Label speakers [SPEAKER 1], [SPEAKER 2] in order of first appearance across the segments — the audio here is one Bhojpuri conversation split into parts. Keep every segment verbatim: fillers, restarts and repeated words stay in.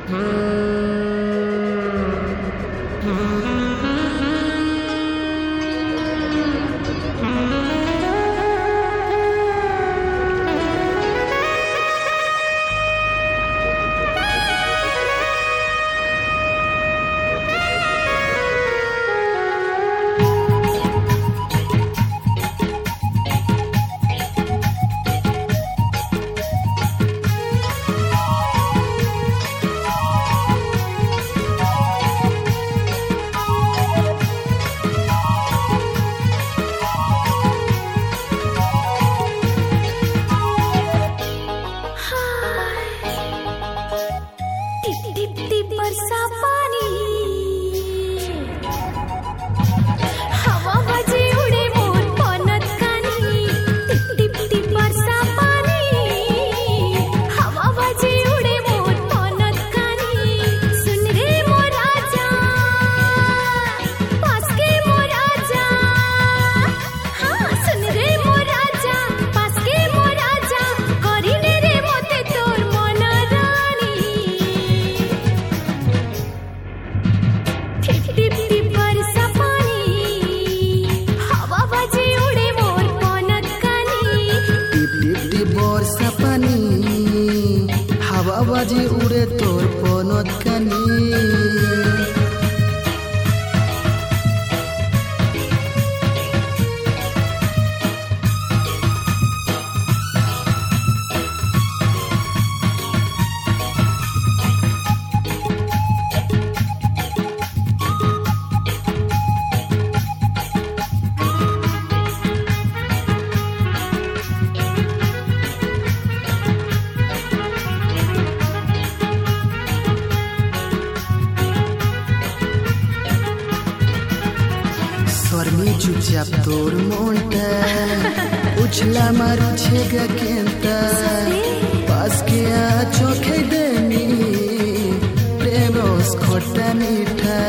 [SPEAKER 1] बाजी उड़े तोर पनत कानी Dormi चुपचाप तोर मोंटा उछला मारू छेगा केंता पास के आ चोखे देनी प्रेम रोज खोटा मीठा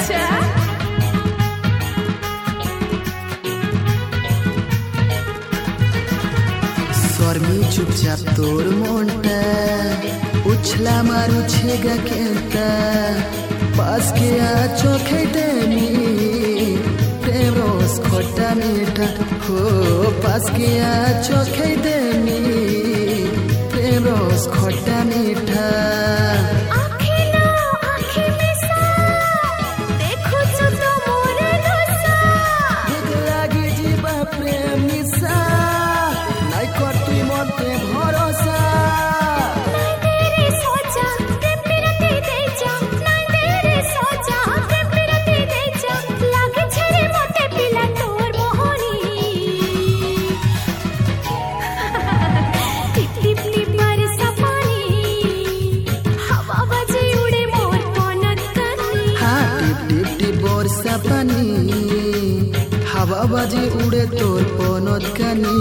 [SPEAKER 1] dormi चुपचाप तोर मोंटा उछला मारू छेगा केंता पास के आ चोखे देनी प्रेम रोज खोटा मीठा हो पास किया चोखे देनी प्रेम रोज खोटा मीठा प्रेम निशा नहीं कर तू मते भरोसा बरसा पानी हवा बाजी उड़े तोर पनत कानी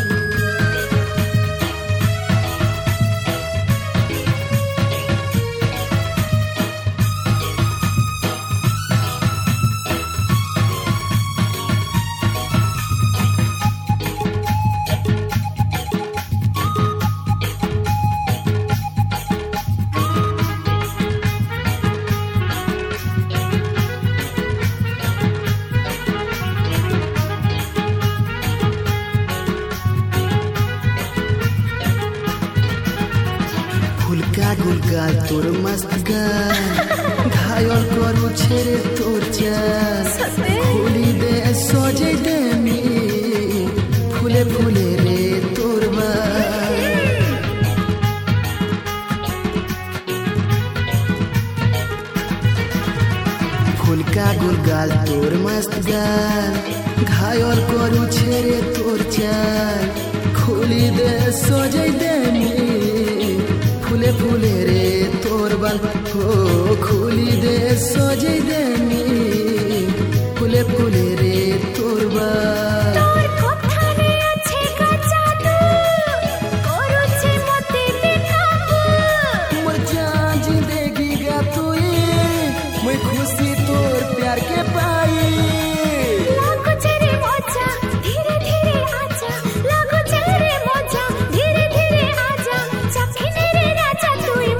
[SPEAKER 1] फुलका गुलका तोर मस्त गान घायल करू छेरे तोर चाल फूली दे सजे देमी फूले फूले रे तोर बाल फुलका गुलगाल तोर मस्त गान घायल करू छेरे तोर चाल खुली दे सजे देमी फूले फूले रे तोर बाल हो खुली दे सजे देनी फूले फूले रे तोर बाल मोर जान जिंदगी गा तोए मैं खुशी तोर प्यार के पाई
[SPEAKER 2] लागो चेरे मजा धीरे धीरे आजा चखने रे राजा तू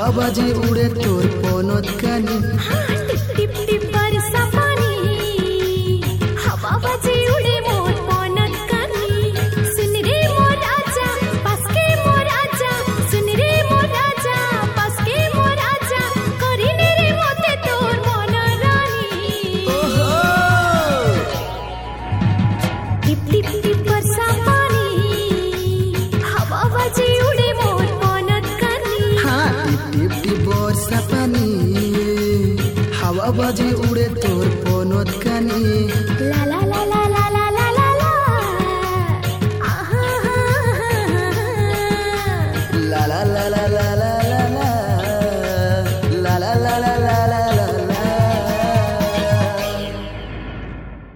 [SPEAKER 1] হাওয়া বাজে উড়ে তোর পনত কানি
[SPEAKER 2] टिप टिप टिप बरसा पानी हवा बजे उड़े मोर पौनत कानी सुन रे मोर राजा पास के मोर राजा सुन रे मोर राजा पास के मोर राजा करी ने रे मोते तोर मन रानी
[SPEAKER 1] ओहो
[SPEAKER 2] टिप टिप टिप बरसा पानी हवा बजे उड़े मोर पौनत कानी
[SPEAKER 1] हाँ टिप टिप टिप बरसा पानी হাওয়া বাজে উড়ে তোর পনত কানি
[SPEAKER 2] ला ला ला ला ला ला ला ला ला आहा
[SPEAKER 1] ला ला ला ला ला ला ला ला ला ला ला ला